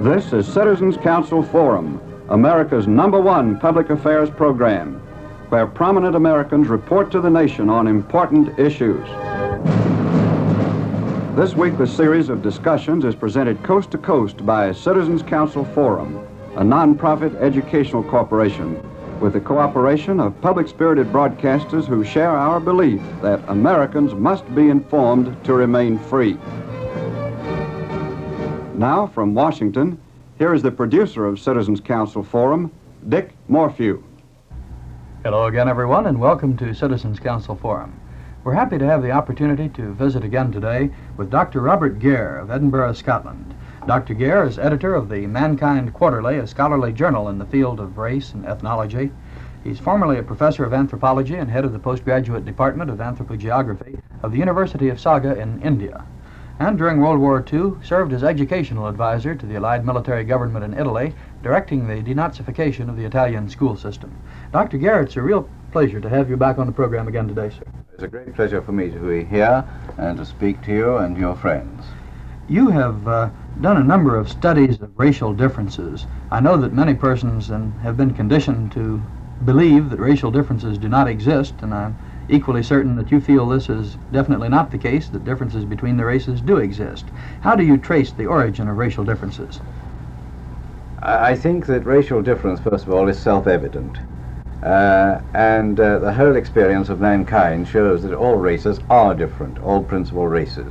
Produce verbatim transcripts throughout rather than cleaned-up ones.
This is Citizens Council Forum, America's number one public affairs program, where prominent Americans report to the nation on important issues. This week, the series of discussions is presented coast to coast by Citizens Council Forum, a nonprofit educational corporation with the cooperation of public-spirited broadcasters who share our belief that Americans must be informed to remain free. Now, from Washington, here is the producer of Citizens Council Forum, Dick Morphew. Hello again, everyone, and welcome to Citizens Council Forum. We're happy to have the opportunity to visit again today with Doctor Robert Gare of Edinburgh, Scotland. Doctor Gare is editor of the Mankind Quarterly, a scholarly journal in the field of race and ethnology. He's formerly a professor of anthropology and head of the postgraduate department of anthropogeography of the University of Saga in India. And during World War Two, served as educational advisor to the Allied military government in Italy, directing the denazification of the Italian school system. Doctor Gare, it's a real pleasure to have you back on the program again today, sir. It's a great pleasure for me to be here and to speak to you and your friends. You have uh, done a number of studies of racial differences. I know that many persons and have been conditioned to believe that racial differences do not exist, and I'm equally certain that you feel this is definitely not the case, that differences between the races do exist. How do you trace the origin of racial differences? I think that racial difference, first of all, is self-evident. Uh, and uh, the whole experience of mankind shows that all races are different, all principal races.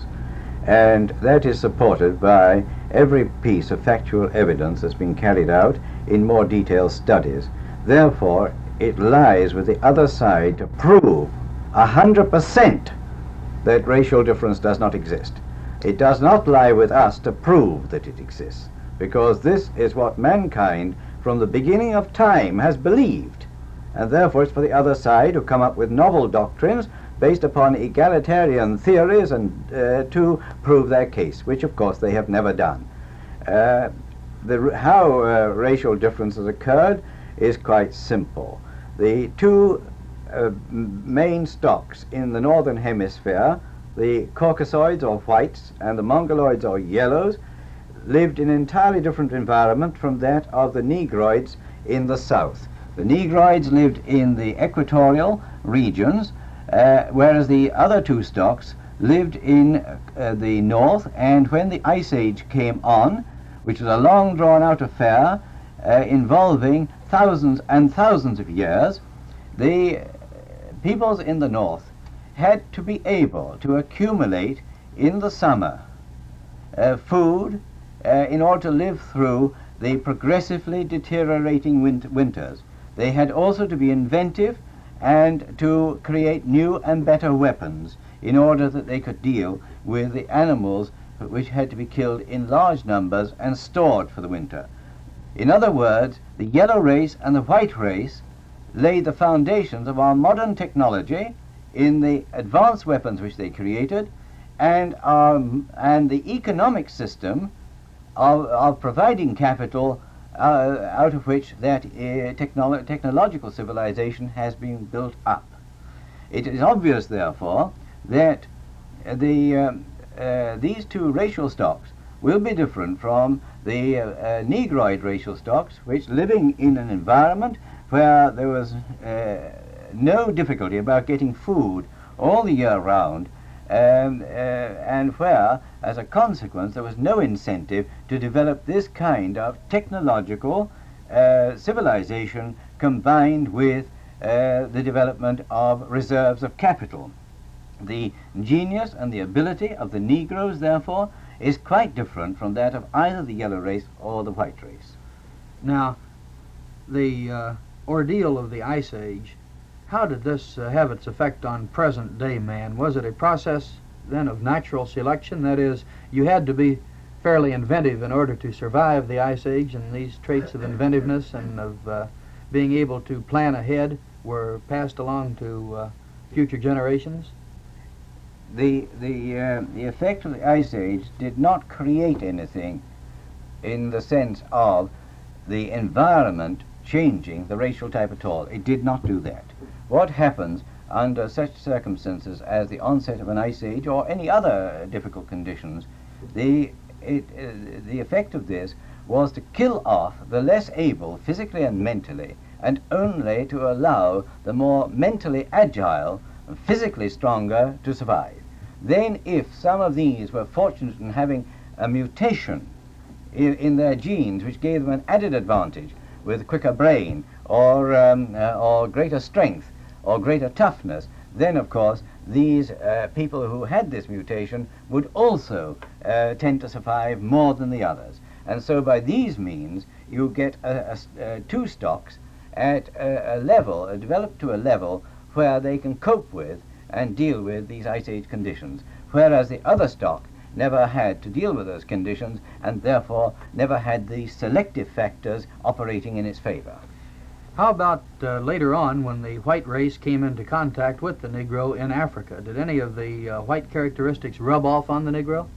And that is supported by every piece of factual evidence that's been carried out in more detailed studies. Therefore, it lies with the other side to prove a hundred percent that racial difference does not exist. It does not lie with us to prove that it exists, because this is what mankind from the beginning of time has believed. And therefore it's for the other side to come up with novel doctrines based upon egalitarian theories and uh, to prove their case, which of course they have never done. Uh, the, how uh, racial differences occurred is quite simple. The two uh, main stocks in the northern hemisphere, the Caucasoids or whites and the Mongoloids or yellows, lived in an entirely different environment from that of the Negroids in the south. The Negroids lived in the equatorial regions, uh, whereas the other two stocks lived in uh, the north, and when the Ice Age came on, which was a long drawn-out affair uh, involving thousands and thousands of years, the peoples in the north had to be able to accumulate in the summer uh, food uh, in order to live through the progressively deteriorating win- winters. They had also to be inventive and to create new and better weapons in order that they could deal with the animals which had to be killed in large numbers and stored for the winter. In other words, the yellow race and the white race laid the foundations of our modern technology in the advanced weapons which they created, and, um, and the economic system of, of providing capital Uh, out of which that uh, technolo- technological civilization has been built up. It is obvious, therefore, that uh, the, um, uh, these two racial stocks will be different from the uh, uh, Negroid racial stocks, which, living in an environment where there was uh, no difficulty about getting food all the year round, Um, uh, and where, as a consequence, there was no incentive to develop this kind of technological uh, civilization combined with uh, the development of reserves of capital. The genius and the ability of the Negroes, therefore, is quite different from that of either the yellow race or the white race. Now, the uh, ordeal of the Ice Age, how did this uh, have its effect on present-day man? Was it a process, then, of natural selection? That is, you had to be fairly inventive in order to survive the Ice Age, and these traits of inventiveness and of uh, being able to plan ahead were passed along to uh, future generations? The, the, uh, the effect of the Ice Age did not create anything in the sense of the environment changing the racial type at all. It did not do that. What happens under such circumstances as the onset of an ice age or any other difficult conditions, the, it, uh, the effect of this was to kill off the less able physically and mentally, and only to allow the more mentally agile and physically stronger to survive. Then if some of these were fortunate in having a mutation in, in their genes which gave them an added advantage with quicker brain or, um, uh, or greater strength or greater toughness, then of course these uh, people who had this mutation would also uh, tend to survive more than the others. And so by these means you get a, a, uh, two stocks at a, a level, uh, developed to a level where they can cope with and deal with these ice age conditions, whereas the other stock never had to deal with those conditions and therefore never had the selective factors operating in its favor. How about uh, later on when the white race came into contact with the Negro in Africa? Did any of the uh, white characteristics rub off on the Negro?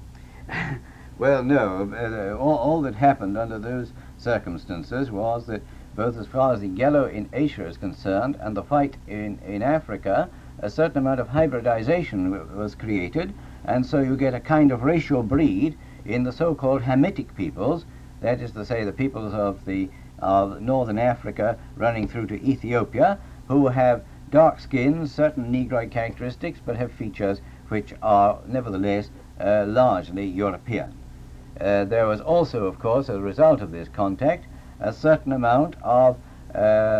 Well, no. Uh, all, all that happened under those circumstances was that both as far as the yellow in Asia is concerned and the white in, in Africa, a certain amount of hybridization w was created, and so you get a kind of racial breed in the so-called Hamitic peoples, that is to say the peoples of the of northern Africa running through to Ethiopia, who have dark skins, certain Negroid characteristics, but have features which are nevertheless uh, largely European. Uh, there was also, of course, as a result of this contact, a certain amount of uh,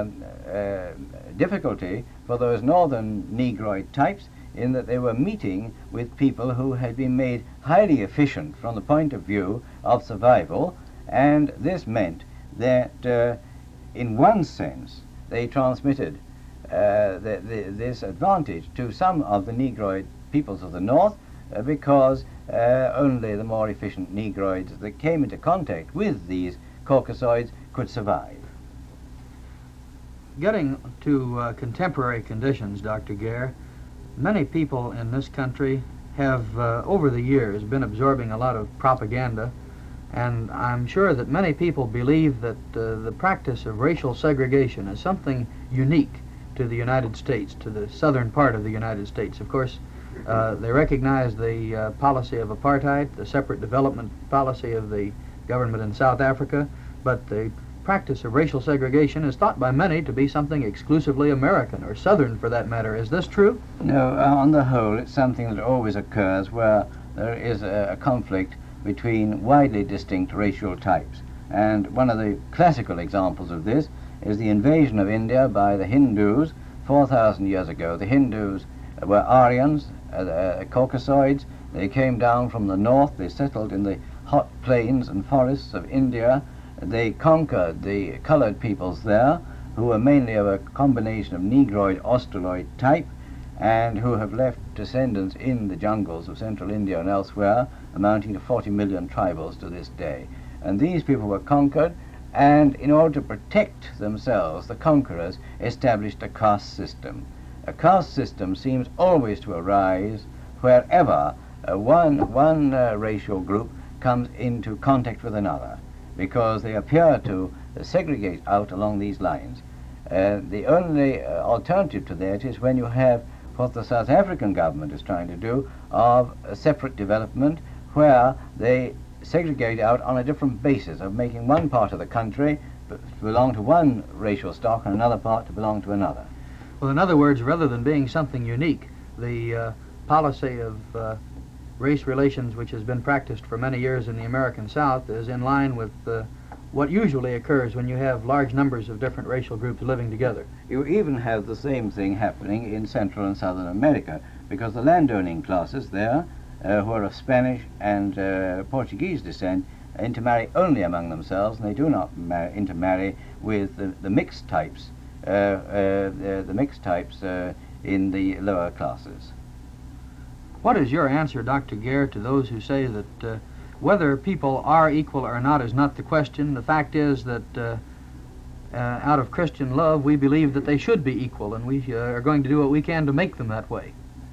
uh, difficulty for those northern Negroid types in that they were meeting with people who had been made highly efficient from the point of view of survival, and this meant that uh, in one sense they transmitted uh, the, the, this advantage to some of the Negroid peoples of the north uh, because uh, only the more efficient Negroids that came into contact with these Caucasoids could survive. Getting to uh, contemporary conditions, Doctor Gair, many people in this country have uh, over the years been absorbing a lot of propaganda, and I'm sure that many people believe that uh, the practice of racial segregation is something unique to the United States, to the southern part of the United States. Of course, uh, they recognize the uh, policy of apartheid, the separate development policy of the government in South Africa, but the practice of racial segregation is thought by many to be something exclusively American, or Southern for that matter. Is this true? No, uh, on the whole, it's something that always occurs where there is a, a conflict between widely distinct racial types. And one of the classical examples of this is the invasion of India by the Hindus four thousand years ago. The Hindus were Aryans, uh, uh, Caucasoids. They came down from the north. They settled in the hot plains and forests of India. They conquered the colored peoples there, who were mainly of a combination of Negroid, Australoid type, and who have left descendants in the jungles of central India and elsewhere, amounting to forty million tribals to this day. And these people were conquered, and in order to protect themselves, the conquerors established a caste system. A caste system seems always to arise wherever uh, one, one uh, racial group comes into contact with another, because they appear to uh, segregate out along these lines. Uh, the only uh, alternative to that is when you have what the South African government is trying to do of a separate development where they segregate out on a different basis of making one part of the country to belong to one racial stock and another part to belong to another. Well, in other words, rather than being something unique, the uh, policy of uh, race relations which has been practiced for many years in the American South is in line with uh, what usually occurs when you have large numbers of different racial groups living together. You even have the same thing happening in Central and Southern America, because the landowning classes there, uh, who are of Spanish and uh, Portuguese descent, intermarry only among themselves, and they do not intermarry with the, the mixed types, uh, uh, the, the mixed types uh, in the lower classes. What is your answer, Doctor Gair, to those who say that uh, whether people are equal or not is not the question? The fact is that uh, uh, out of Christian love, we believe that they should be equal, and we uh, are going to do what we can to make them that way.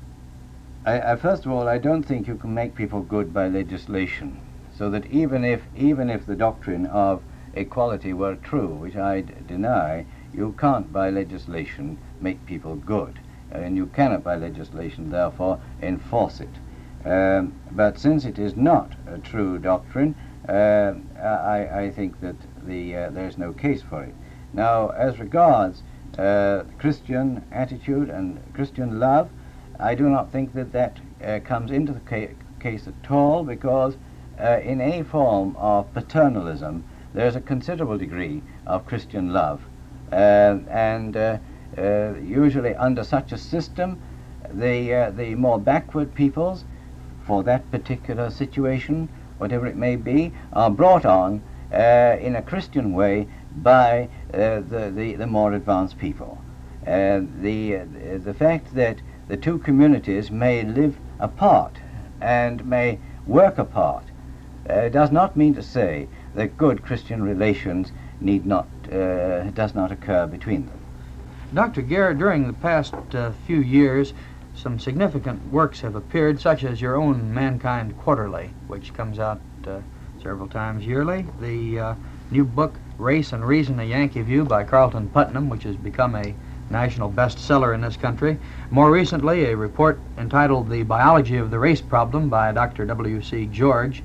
I, I, first of all, I don't think you can make people good by legislation, so that even if, even if the doctrine of equality were true, which I d deny, you can't by legislation make people good, and you cannot by legislation, therefore, enforce it. Um, but since it is not a true doctrine, uh, I, I think that the uh, there's no case for it. Now, as regards uh, Christian attitude and Christian love, I do not think that that uh, comes into the ca case at all, because uh, in a form of paternalism, there's a considerable degree of Christian love. Uh, and uh, uh, usually under such a system, the, uh, the more backward peoples, for that particular situation, whatever it may be, are brought on uh, in a Christian way by uh, the, the, the more advanced people. Uh, the, uh, the fact that the two communities may live apart and may work apart uh, does not mean to say that good Christian relations need not, uh, does not occur between them. Doctor Gare, during the past uh, few years, some significant works have appeared, such as your own Mankind Quarterly, which comes out uh, several times yearly, the uh, new book Race and Reason, A Yankee View by Carlton Putnam, which has become a national bestseller in this country. More recently, a report entitled The Biology of the Race Problem by Doctor W C George.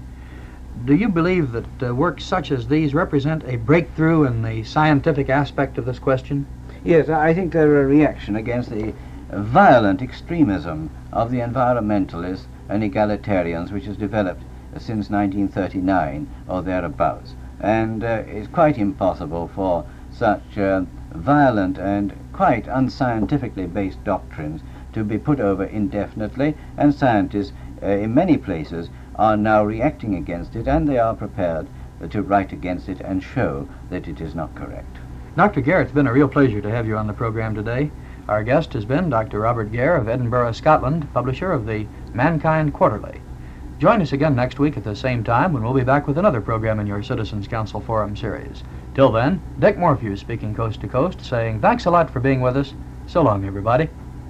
Do you believe that uh, works such as these represent a breakthrough in the scientific aspect of this question? Yes, I think they're a reaction against the violent extremism of the environmentalists and egalitarians which has developed since nineteen thirty-nine or thereabouts. And uh, it's quite impossible for such uh, violent and quite unscientifically based doctrines to be put over indefinitely, and scientists uh, in many places are now reacting against it, and they are prepared uh, to write against it and show that it is not correct. Doctor Gare, it's been a real pleasure to have you on the program today. Our guest has been Doctor Robert Gare of Edinburgh, Scotland, publisher of the Mankind Quarterly. Join us again next week at the same time when we'll be back with another program in your Citizens Council Forum series. Till then, Dick Morphew speaking coast to coast, saying thanks a lot for being with us. So long, everybody.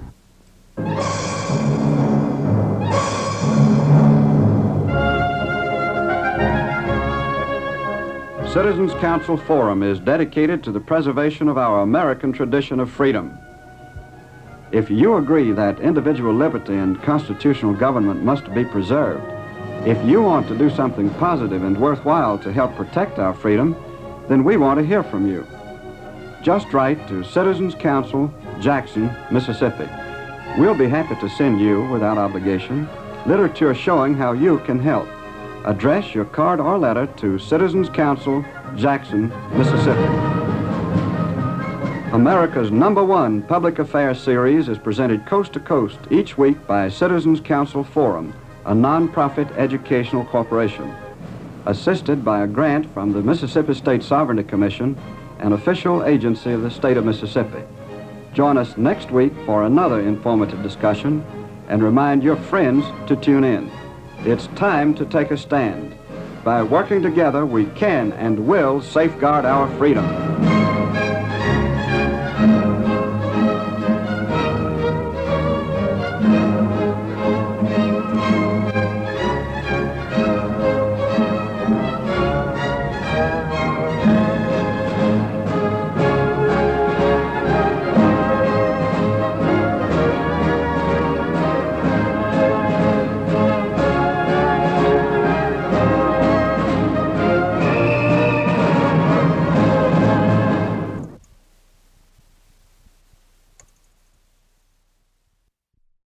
Citizens Council Forum is dedicated to the preservation of our American tradition of freedom. If you agree that individual liberty and constitutional government must be preserved, if you want to do something positive and worthwhile to help protect our freedom, then we want to hear from you. Just write to Citizens Council, Jackson, Mississippi. We'll be happy to send you, without obligation, literature showing how you can help. Address your card or letter to Citizens Council, Jackson, Mississippi. America's number one public affairs series is presented coast to coast each week by Citizens Council Forum, a non-profit educational corporation, assisted by a grant from the Mississippi State Sovereignty Commission, an official agency of the state of Mississippi. Join us next week for another informative discussion, and remind your friends to tune in. It's time to take a stand. By working together, we can and will safeguard our freedom.